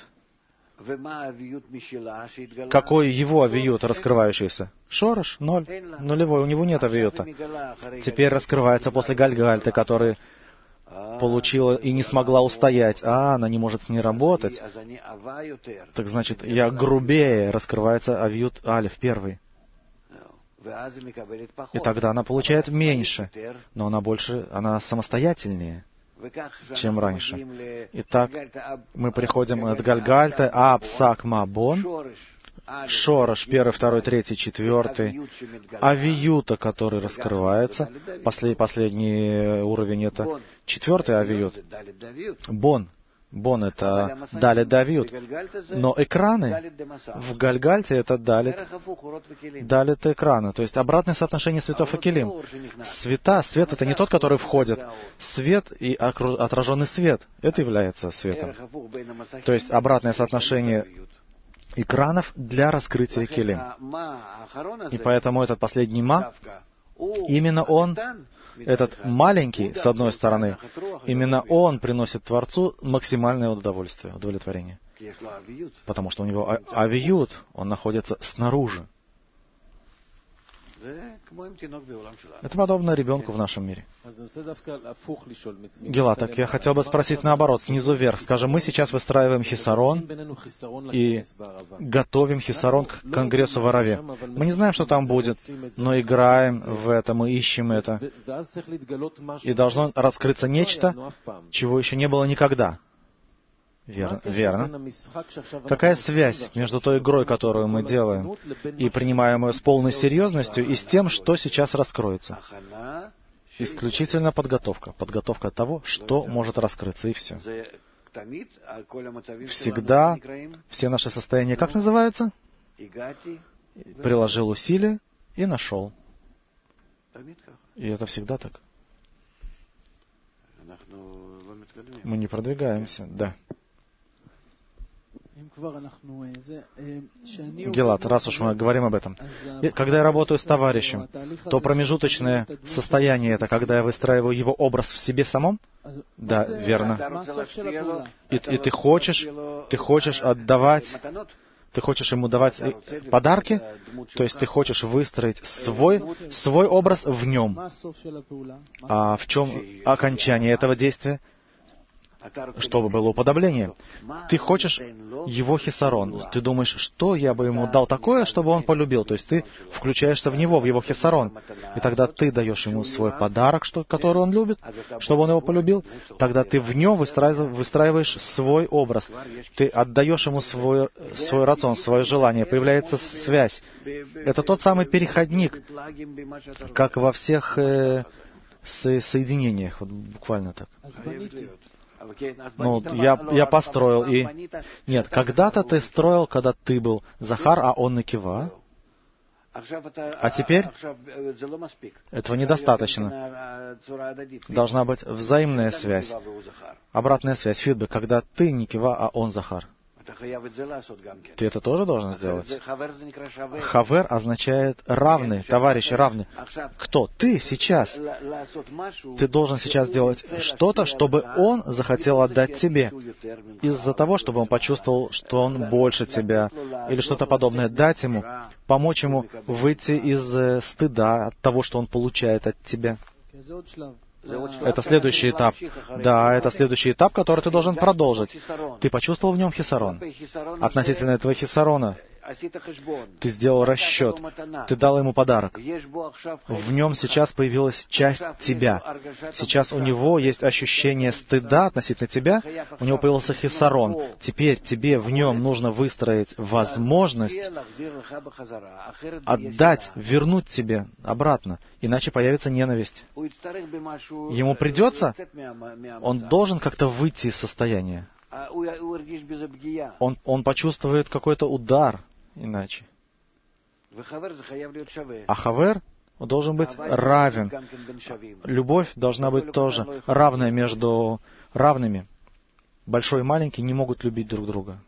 A: Какой его авиют раскрывающийся? Шорош, 0, нулевой, у него нет авиюта. Теперь раскрывается после Гальгальты, который получила и не смогла устоять. Она не может с ней работать. Так значит, я грубее, раскрывается авиют Алиф, первый. И тогда она получает меньше, но она самостоятельнее, чем раньше. Итак, мы приходим от Гальгальта, Аб, Сак, Ма, Бон, Шорош, 1, 2, 3, 4, авиюта, который раскрывается. Последний уровень — это 4 авиют. Бон. Бон — это далит давиют. Но экраны в Гальгальте — это далит экраны. То есть обратное соотношение светов и келим. Свет — это не тот, который входит. Свет и отраженный свет — это является светом. То есть обратное соотношение экранов для раскрытия келим. И поэтому этот последний ма, именно он, этот маленький, с одной стороны, именно он приносит Творцу максимальное удовольствие, удовлетворение. Потому что у него авиют, он находится снаружи. Это подобно ребенку в нашем мире. Гила, так я хотел бы спросить наоборот, снизу вверх. Скажем, мы сейчас выстраиваем хисарон и готовим хисарон к конгрессу в Араве. Мы не знаем, что там будет, но играем в это, мы ищем это. И должно раскрыться нечто, чего еще не было никогда. Верно. Какая связь между той игрой, которую мы делаем, и принимаем ее с полной серьезностью, и с тем, что сейчас раскроется? Исключительно подготовка. Подготовка того, что может раскрыться, и все. Всегда все наши состояния, как называются? Приложил усилия и нашел. И это всегда так. Мы не продвигаемся, да. Гилат, раз уж мы говорим об этом. Когда я работаю с товарищем, то промежуточное состояние — это когда я выстраиваю его образ в себе самом? Да, верно. И ты хочешь отдавать, ты хочешь ему давать подарки, то есть ты хочешь выстроить свой образ в нем. А в чем окончание этого действия? Чтобы было уподобление. Ты хочешь его хисарон. Ты думаешь, что я бы ему дал такое, чтобы он полюбил. То есть ты включаешься в него, в его хисарон. И тогда ты даешь ему свой подарок, который он любит, чтобы он его полюбил. Тогда ты в нем выстраиваешь свой образ. Ты отдаешь ему свой рацион, свое желание. Появляется связь. Это тот самый переходник, как во всех соединениях. Вот буквально так. Ну, я построил и... Нет, когда-то ты строил, когда ты был Захар, а он Некива. А теперь этого недостаточно. Должна быть взаимная связь, обратная связь, фидбэк, когда ты Некива, а он Захар. Ты это тоже должен сделать. Хавер означает равный, товарищи равный. Кто? Ты сейчас. Ты должен сейчас сделать что-то, чтобы он захотел отдать тебе. Из-за того, чтобы он почувствовал, что он больше тебя. Или что-то подобное. Дать ему, помочь ему выйти из стыда от того, что он получает от тебя. Это следующий этап. Да, это следующий этап, который ты должен продолжить. Ты почувствовал в нем хисарон. Относительно этого хисарона, Ты сделал расчет, ты дал ему подарок. В нем сейчас появилась часть тебя. Сейчас у него есть ощущение стыда относительно тебя, у него появился хисарон. Теперь тебе в нем нужно выстроить возможность отдать, вернуть тебе обратно, иначе появится ненависть. Ему придется, он должен как-то выйти из состояния. Он почувствует какой-то удар, иначе. А хавер должен быть равен. Любовь должна быть тоже равная между равными. Большой и маленький не могут любить друг друга.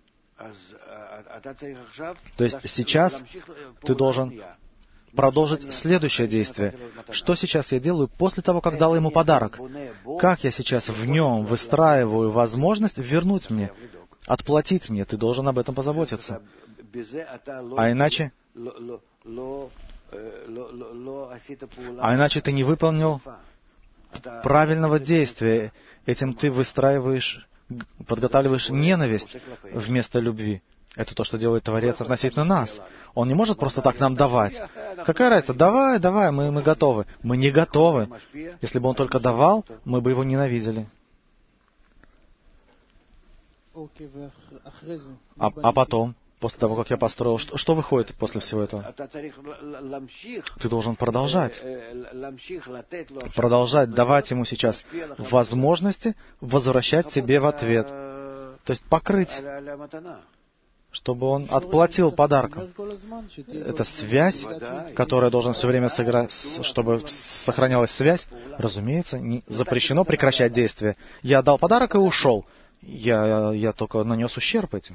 A: То есть сейчас ты должен продолжить следующее действие. Что сейчас я делаю после того, как дал ему подарок? Как я сейчас в нем выстраиваю возможность вернуть мне, отплатить мне? Ты должен об этом позаботиться. А иначе ты не выполнил правильного действия. Этим ты подготавливаешь ненависть вместо любви. Это то, что делает Творец относительно нас. Он не может просто так нам давать. Какая разница? Давай, мы готовы. Мы не готовы. Если бы он только давал, мы бы его ненавидели. А потом, после того, как я построил, что выходит после всего этого? Ты должен продолжать. Продолжать давать ему сейчас возможности возвращать тебе в ответ. То есть покрыть, чтобы он отплатил подарком. Это связь, которая должен все время сыграть, чтобы сохранялась связь. Разумеется, запрещено прекращать действие. Я дал подарок и ушел. Я только нанес ущерб этим.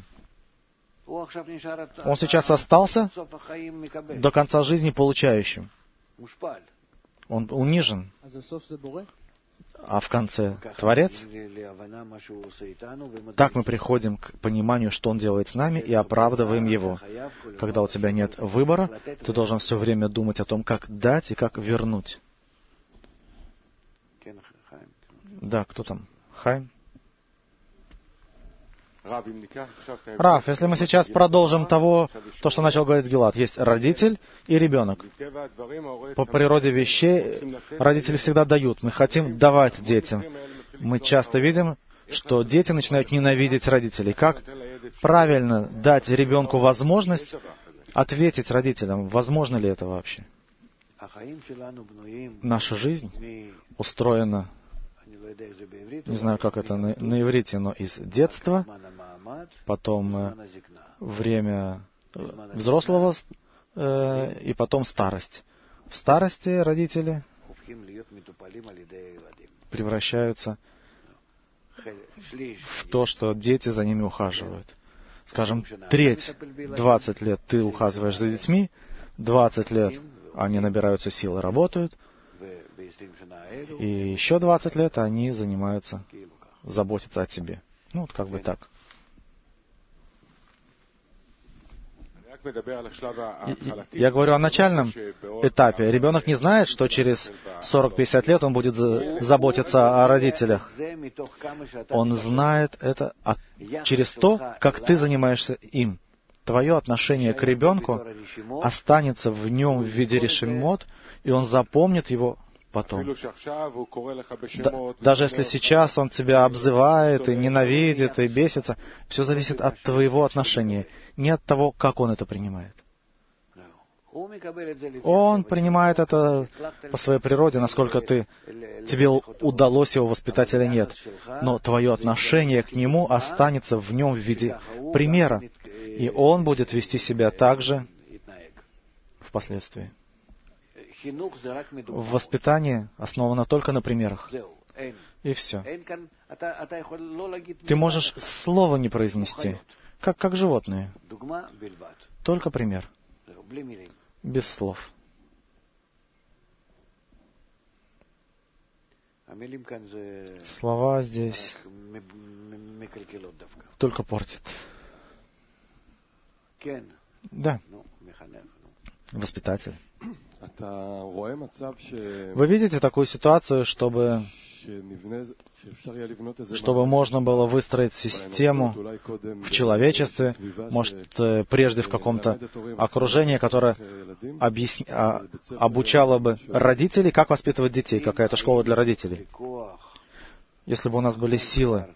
A: Он сейчас остался до конца жизни получающим. Он унижен. А в конце Творец. Так мы приходим к пониманию, что Он делает с нами, и оправдываем Его. Когда у тебя нет выбора, ты должен все время думать о том, как дать и как вернуть. Да, кто там? Хайм? Рав, если мы сейчас продолжим то, что начал говорить Гилад, есть родитель и ребенок. По природе вещей родители всегда дают. Мы хотим давать детям. Мы часто видим, что дети начинают ненавидеть родителей. Как правильно дать ребенку возможность ответить родителям? Возможно ли это вообще? Наша жизнь устроена, не знаю, как это на иврите, но из детства, потом время взрослого и потом старость. В старости родители превращаются в то, что дети за ними ухаживают. Скажем, треть, 20 лет ты ухаживаешь за детьми, 20 лет они набираются сил и работают, и еще 20 лет они заботятся о тебе. Ну, вот как бы так. Я говорю о начальном этапе. Ребенок не знает, что через 40-50 лет он будет заботиться о родителях. Он знает это через то, как ты занимаешься им. Твое отношение к ребенку останется в нем в виде решимот, и он запомнит его потом. Даже если сейчас он тебя обзывает, и ненавидит, и бесится, все зависит от твоего отношения, не от того, как он это принимает. Он принимает это по своей природе, насколько тебе удалось его воспитать или нет. Но твое отношение к нему останется в нем в виде примера, и он будет вести себя так же впоследствии. Воспитание основано только на примерах. И все. Ты можешь слова не произнести, как животные. Только пример. Без слов. Слова здесь только портят. Да. Воспитатель. Вы видите такую ситуацию, чтобы чтобы можно было выстроить систему в человечестве, может, прежде в каком-то окружении, которое обучало бы родителей, как воспитывать детей, какая-то школа для родителей. Если бы у нас были силы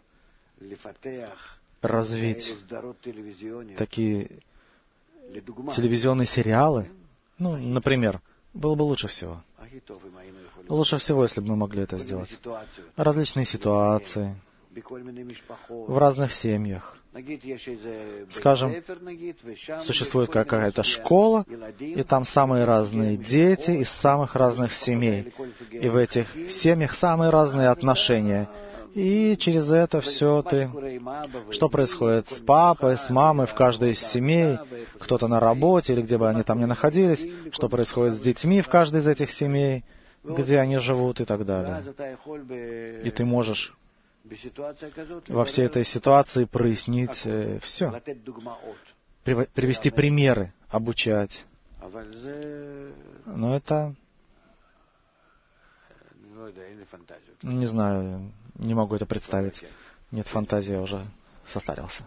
A: развить такие телевизионные сериалы, например, было бы лучше всего. Лучше всего, если бы мы могли это сделать. Различные ситуации в разных семьях. Скажем, существует какая-то школа, и там самые разные дети из самых разных семей. И в этих семьях самые разные отношения. И через это все что происходит с папой, с мамой в каждой из семей, кто-то на работе или где бы они там ни находились, что происходит с детьми в каждой из этих семей, где они живут и так далее. И ты можешь во всей этой ситуации прояснить все, привести примеры, обучать. Но это... Не знаю, не могу это представить. Нет, фантазия уже состарился.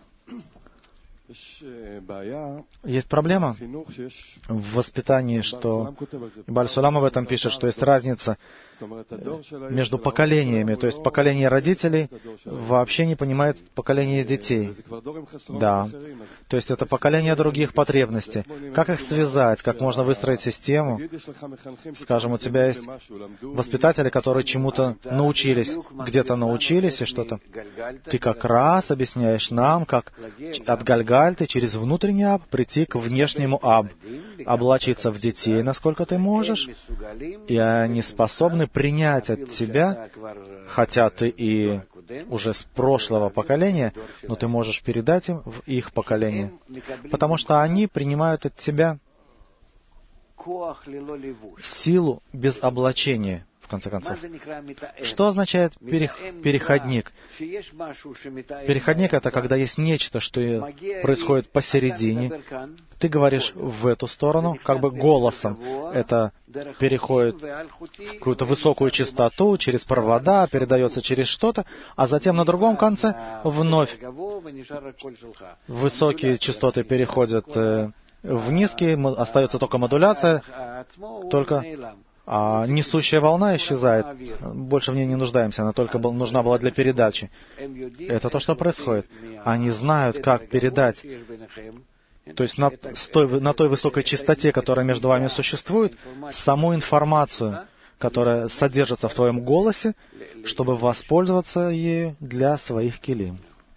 A: Есть проблема в воспитании, что Бааль Сулам об этом пишет, что есть разница между поколениями. То есть поколение родителей вообще не понимает поколение детей. Да. То есть это поколение других потребностей. Как их связать? Как можно выстроить систему? Скажем, у тебя есть воспитатели, которые чему-то научились, где-то научились и что-то. Ты как раз объясняешь нам, как от Гальгальты через внутренний аб прийти к внешнему аб, облачиться в детей, насколько ты можешь, и они способны принять от тебя, хотя ты и уже с прошлого поколения, но ты можешь передать им в их поколение, потому что они принимают от тебя силу без облачения, в конце концов. Что означает переходник? Переходник — это когда есть нечто, что происходит посередине. Ты говоришь в эту сторону, как бы голосом. Это переходит в какую-то высокую частоту, через провода, передается через что-то, а затем на другом конце вновь высокие частоты переходят в низкие, остается только модуляция, а несущая волна исчезает. Больше в ней не нуждаемся, она только нужна была для передачи. Это то, что происходит. Они знают, как передать. То есть на той высокой частоте, которая между вами существует, саму информацию, которая содержится в твоем голосе, чтобы воспользоваться ею для своих килим.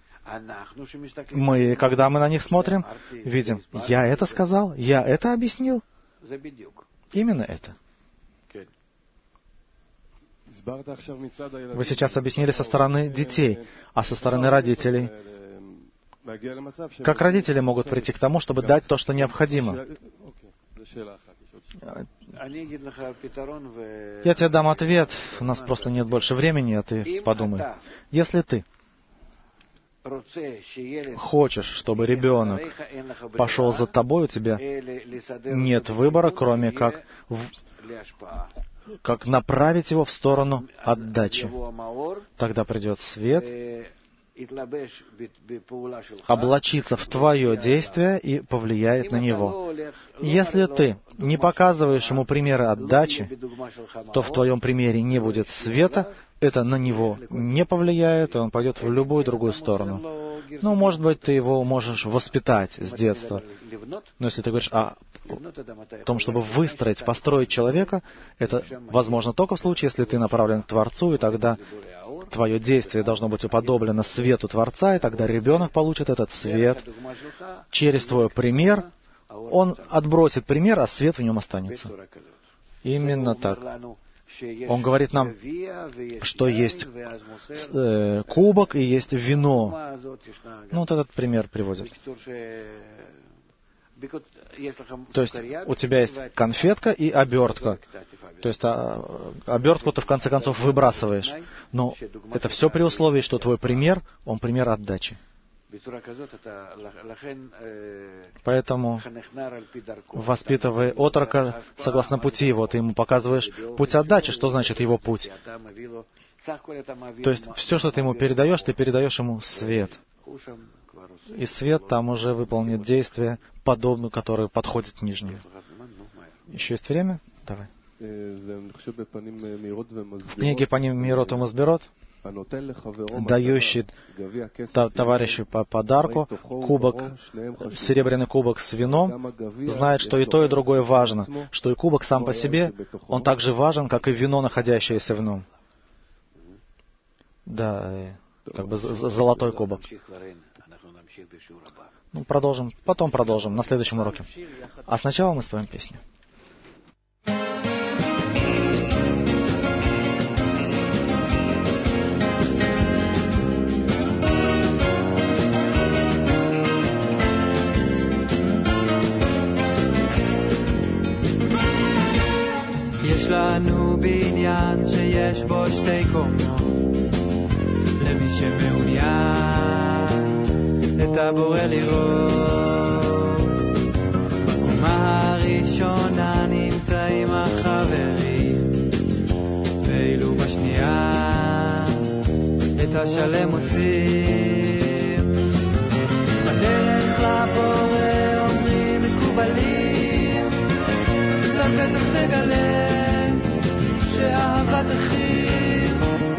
A: Мы, когда мы на них смотрим, видим, я это сказал, я это объяснил. Именно это. Вы сейчас объяснили со стороны детей, а со стороны родителей. Как родители могут прийти к тому, чтобы дать то, что необходимо? Я тебе дам ответ, у нас просто нет больше времени, а ты подумай. Если ты хочешь, чтобы ребенок пошел за тобой, у тебя нет выбора, кроме как направить его в сторону отдачи. Тогда придет свет, облачится в твое действие и повлияет на него. Если ты не показываешь ему примеры отдачи, то в твоем примере не будет света, это на него не повлияет, и он пойдет в любую другую сторону. Ну, может быть, ты его можешь воспитать с детства. Но если ты говоришь о том, чтобы выстроить, построить человека, это возможно только в случае, если ты направлен к Творцу, и тогда твое действие должно быть уподоблено свету Творца, и тогда ребенок получит этот свет. Через твой пример он отбросит пример, а свет в нем останется. Именно так. Он говорит нам, что есть кубок и есть вино. Ну, вот этот пример приводит. То есть у тебя есть конфетка и обертка. То есть обертку ты в конце концов выбрасываешь. Но это все при условии, что твой пример, он пример отдачи. Поэтому, воспитывая отрока согласно пути его, ты ему показываешь путь отдачи. Что значит его путь? То есть все, что ты ему передаешь, ты передаешь ему свет. И свет там уже выполнит действие, подобное, которое подходит нижнему. Еще есть время? Давай. В книге «Паним Меирот Умазберот» дающий товарищу по подарку кубок, серебряный кубок с вином, знает, что и то, и другое важно, что и кубок сам по себе, он так же важен, как и вино, находящееся в нем. Да, как бы золотой кубок. Ну, продолжим, потом продолжим, на следующем уроке. А сначала мы споем песню.
C: יש לנו בניין שיש בו שתי קומות, למי שמעוניין את הבורא לראות. בקומה הראשונה נמצאים החברים, ואילו בשנייה את השלם מוצאים. בדרך לבורא אומרים מקובלים, לבטח תגלה שאהבת אחים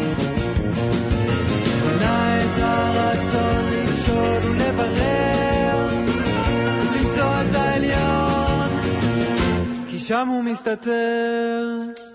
C: בונה את הרצון לשאול ולברר, למצוא את העליון, כי שם הוא מסתתר.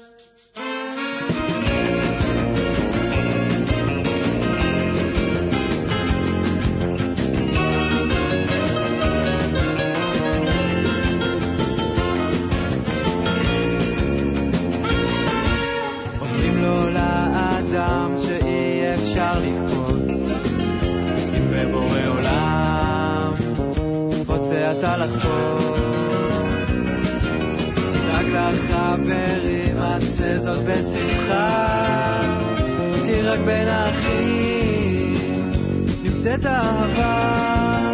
C: תדאג לחברים, עשה זאת בשמחה, כי רק בין האחים נמצאת האהבה.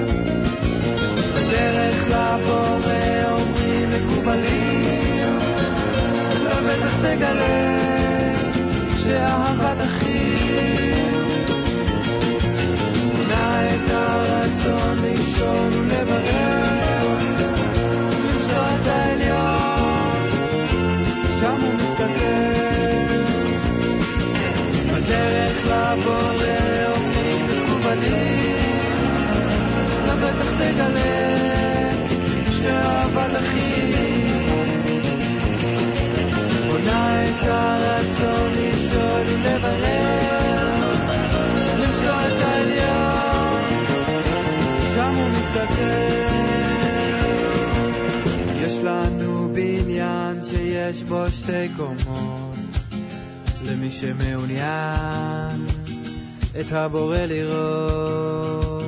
C: בדרך לבורא אומרים מקובלים, לבטח תגלה שאהבת אחים בונה את הרצון לשאול ולברר, למצוא את העליון, שם הוא מסתתר. בדרך לבורא אומרים מקובלים, לבטח תגלה שאהבת אחים בונה את הרצון לשאול ולברר, למצוא את העליון, שם הוא מסתתר. יש לנו בניין שיש בו שתי קומות, למי שמעוניין את הבורא לראות.